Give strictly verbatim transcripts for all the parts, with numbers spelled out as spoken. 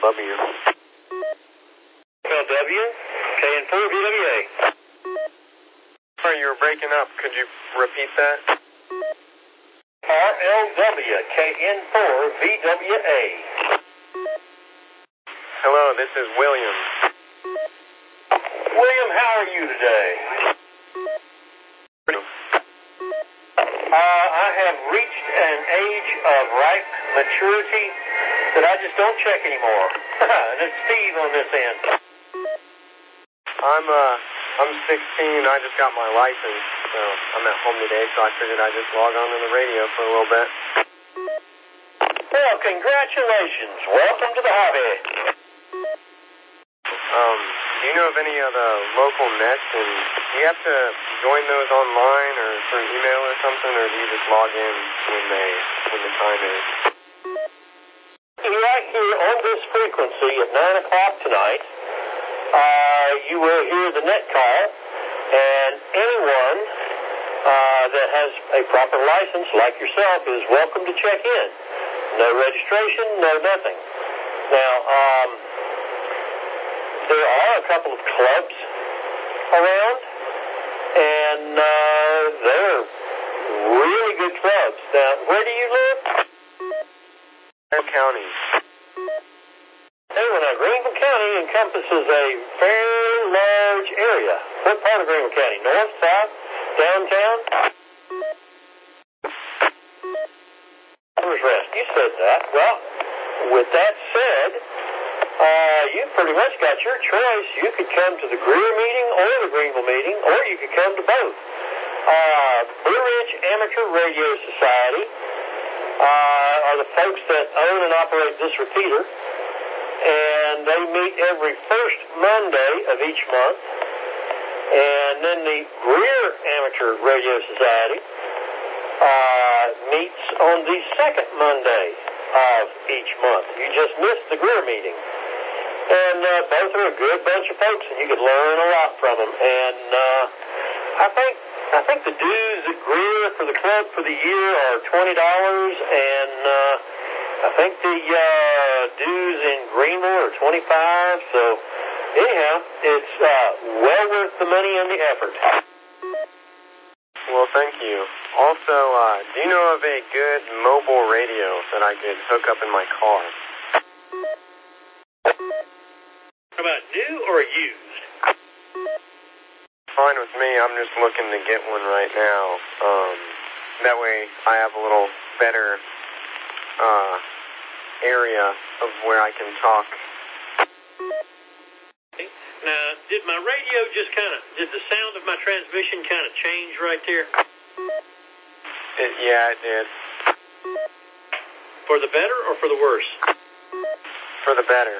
W. L W, K N four V W A. Sorry, you were breaking up. Could you repeat that? R L W, K N four V W A. Hello, this is William. William, how are you today? Uh, I have reached an age of ripe maturity that I just don't check anymore. And it's Steve on this end. I'm, uh, I'm sixteen. I just got my license, so I'm at home today, so I figured I'd just log on to the radio for a little bit. Well, congratulations. Welcome to the hobby. Um, do you know of any of the local nets, and do you have to join those online or through email or something, or do you just log in when they, when the time is? Right here on this frequency at nine o'clock tonight, uh, you will hear the net call, and anyone uh, that has a proper license like yourself is welcome to check in. No registration, no nothing. Now, um, there are a couple of clubs around, and uh, they're really good clubs. Now, where do you live? County. Hey, well, now, Greenville County encompasses a fairly large area. What part of Greenville County? North, south, downtown? Farmers Rest. You said that. Well, with that said, uh, you pretty much got your choice. You could come to the Greer meeting or the Greenville meeting, or you could come to both. Uh, Blue Ridge Amateur Radio Society uh, are the folks that own and operate this repeater, and they meet every first Monday of each month. And then the Greer Amateur Radio Society uh, meets on the second Monday of each month. You just missed the Greer meeting. And uh, both are a good bunch of folks, and you could learn a lot from them. And uh, I think I think the dues at Greer for the club for the year are twenty dollars, and uh, I think the uh, dues in Greenville are twenty-five dollars. So anyhow, it's uh, well worth the money and the effort. Well, thank you. Also, uh, do you know of a good mobile radio that I could hook up in my car? How about new or used? Fine with me. I'm just looking to get one right now. Um, that way I have a little better uh, area of where I can talk. Now, did my radio just kind of, did the sound of my transmission kind of change right there? It, yeah, it did. For the better or for the worse? For the better.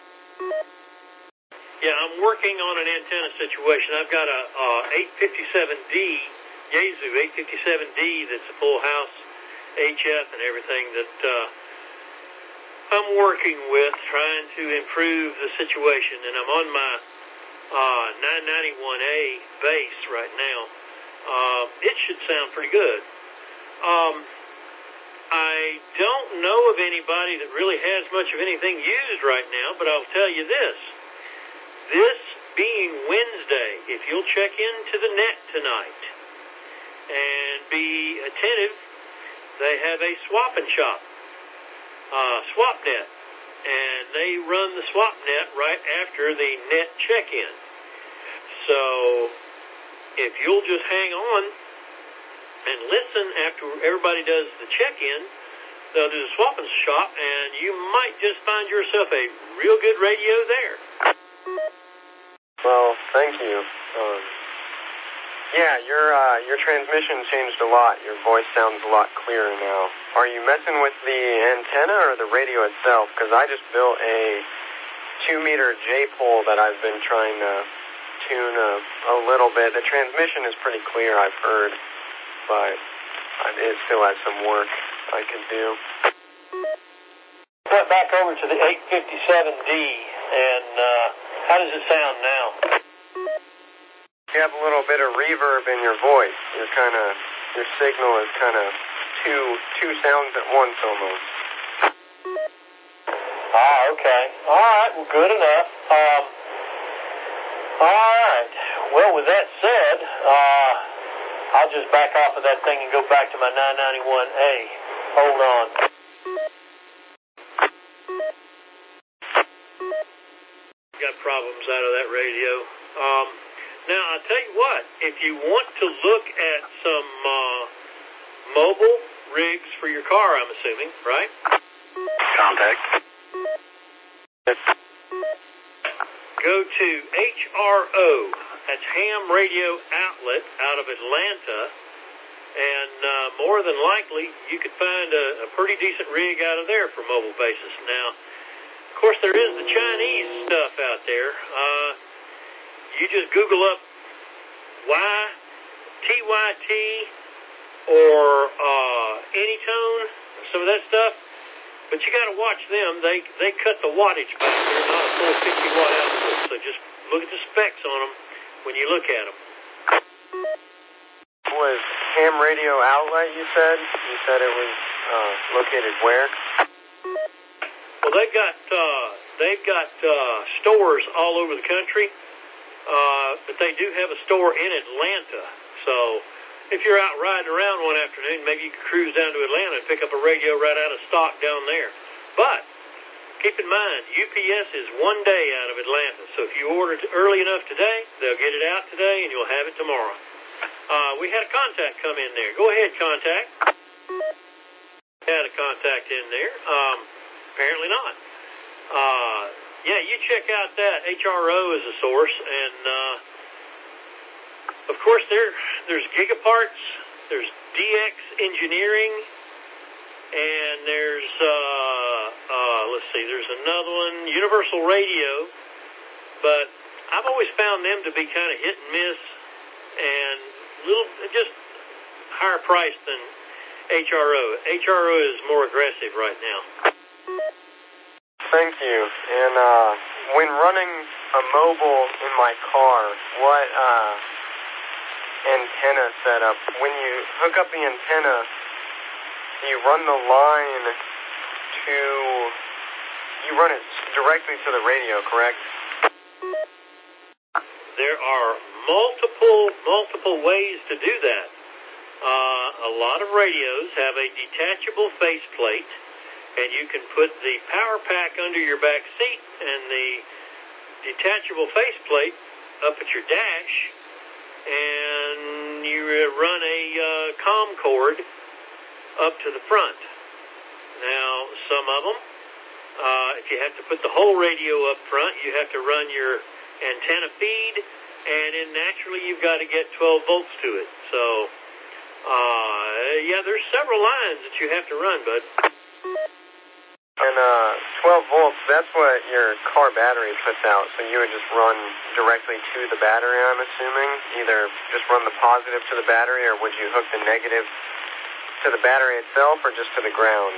Yeah, I'm working on an antenna situation. I've got a uh, eight fifty-seven D, Yaesu eight fifty-seven D that's a full house H F and everything that uh, I'm working with, trying to improve the situation. And I'm on my uh, nine ninety-one A base right now. Uh, it should sound pretty good. Um, I don't know of anybody that really has much of anything used right now, but I'll tell you this. This being Wednesday, if you'll check into the net tonight and be attentive, they have a swap and shop, uh, swap net, and they run the swap net right after the net check-in. So if you'll just hang on and listen after everybody does the check-in, they'll do the swap and shop, and you might just find yourself a real good radio there. Well, thank you. Um, yeah, your uh, your transmission changed a lot. Your voice sounds a lot clearer now. Are you messing with the antenna or the radio itself? Because I just built a two-meter J-pole that I've been trying to tune a, a little bit. The transmission is pretty clear, I've heard, but it still has some work I could do. Went back over to the eight fifty-seven D, and uh, how does it sound now? You have a little bit of reverb in your voice. You're kind of, your signal is kind of two two sounds at once almost. All Okay. All right. Well, good enough. Um, all right. Well, with that said, uh, I'll just back off of that thing and go back to my nine ninety-one A. Hold on. Got problems out of that radio. Um, now, I'll tell you what. If you want to look at some uh, mobile rigs for your car, I'm assuming, right? Contact. Go to H R O, that's Ham Radio Outlet out of Atlanta, and uh, more than likely you could find a, a pretty decent rig out of there for mobile basis. Now, of course, there is the Chinese stuff out there. Uh, you just Google up Y, T Y T, or uh, Anytone, some of that stuff. But you got to watch them. They they cut the wattage back. They're not a full fifty watt output. So just look at the specs on them when you look at them. Was Ham Radio Outlet, you said? You said it was uh, located where? Well, they've got uh, they've got uh, stores all over the country, uh, but they do have a store in Atlanta. So if you're out riding around one afternoon, maybe you could cruise down to Atlanta and pick up a radio right out of stock down there. But keep in mind, U P S is one day out of Atlanta. So if you order early enough today, they'll get it out today and you'll have it tomorrow. Uh, we had a contact come in there. Go ahead, contact. Had a contact in there. Um, apparently not. Uh, yeah, you check out that. H R O is a source, and uh, of course, there there's Gigaparts, there's D X Engineering, and there's, uh, uh, let's see, there's another one, Universal Radio, but I've always found them to be kind of hit and miss, and little, just higher priced than H R O. H R O is more aggressive right now. Thank you. And uh, when running a mobile in my car, what... Uh, antenna setup. When you hook up the antenna, do you run the line to, you run it directly to the radio, correct? There are multiple, multiple ways to do that. Uh, a lot of radios have a detachable faceplate, and you can put the power pack under your back seat and the detachable faceplate up at your dash, and you run a uh, comm cord up to the front. Now, some of them, uh, if you have to put the whole radio up front, you have to run your antenna feed, and then naturally you've got to get twelve volts to it. So, uh, yeah, there's several lines that you have to run, bud. And uh, twelve volts, that's what your car battery puts out, so you would just run directly to the battery, I'm assuming? Either just run the positive to the battery, or would you hook the negative to the battery itself, or just to the ground?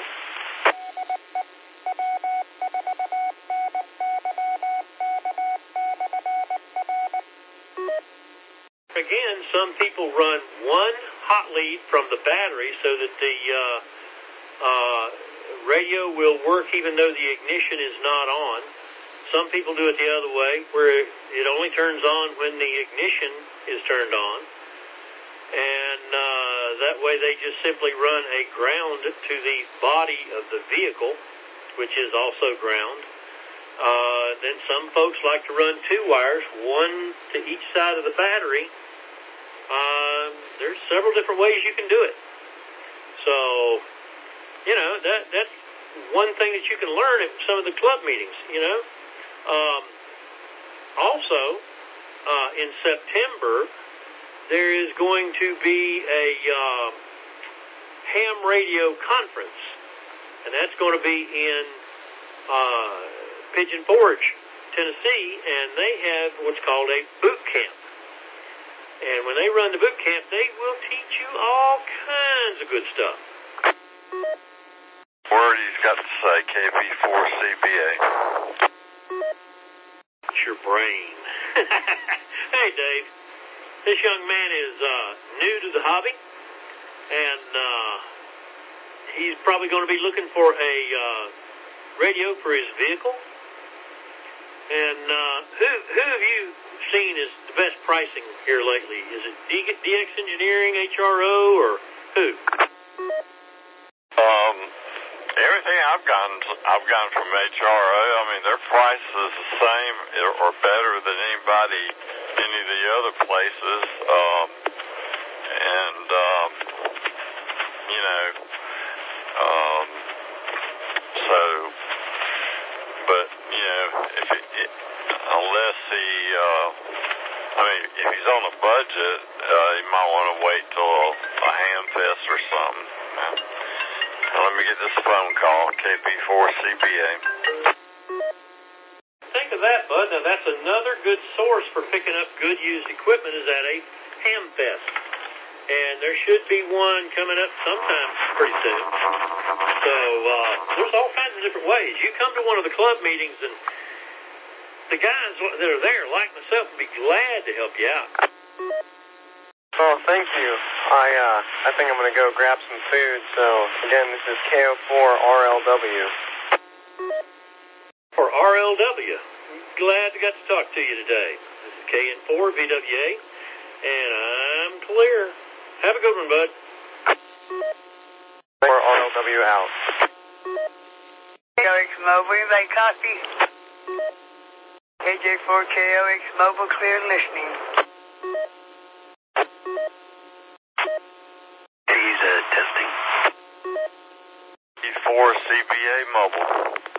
Again, some people run one hot lead from the battery so that the uh, uh, radio will work even though the ignition is not on. Some people do it the other way, where it only turns on when the ignition is turned on. And uh, that way they just simply run a ground to the body of the vehicle, which is also ground. Uh, then some folks like to run two wires, one to each side of the battery. Uh, there's several different ways you can do it. So, you know, that that's one thing that you can learn at some of the club meetings, you know. Um, also, uh, in September, there is going to be a uh, ham radio conference, and that's going to be in uh, Pigeon Forge, Tennessee, and they have what's called a boot camp. And when they run the boot camp, they will teach you all kinds of good stuff. Word he's got to say, K B four C B A. It's your brain. Hey, Dave. This young man is uh, new to the hobby, and uh, he's probably going to be looking for a uh, radio for his vehicle. And uh, who who have you seen as the best pricing here lately? Is it D, DX Engineering, H R O, or who? Um, everything I've gotten, I've gotten from H R O. I mean, their price is the same or better than anybody, any of the other places. Um, and um, you know, um, so, but you know, if it, it, unless he, uh, I mean, if he's on a budget, uh, he might want to wait till a, a ham fest or something. Man. Let me get this phone call, K P four C B A. Think of that, Bud. Now, that's another good source for picking up good used equipment is at a ham fest. And there should be one coming up sometime pretty soon. So uh, there's all kinds of different ways. You come to one of the club meetings, and the guys that are there, like myself, will be glad to help you out. Oh, thank you. I uh, I think I'm going to go grab some food. So, again, this is K O four R L W. For R L W. Glad to get to talk to you today. This is K N four V W A, and I'm clear. Have a good one, bud. For R L W out. K O X Mobile, anybody copy? K J four K O X Mobile, clear listening. He's uh, testing. E four C B A mobile.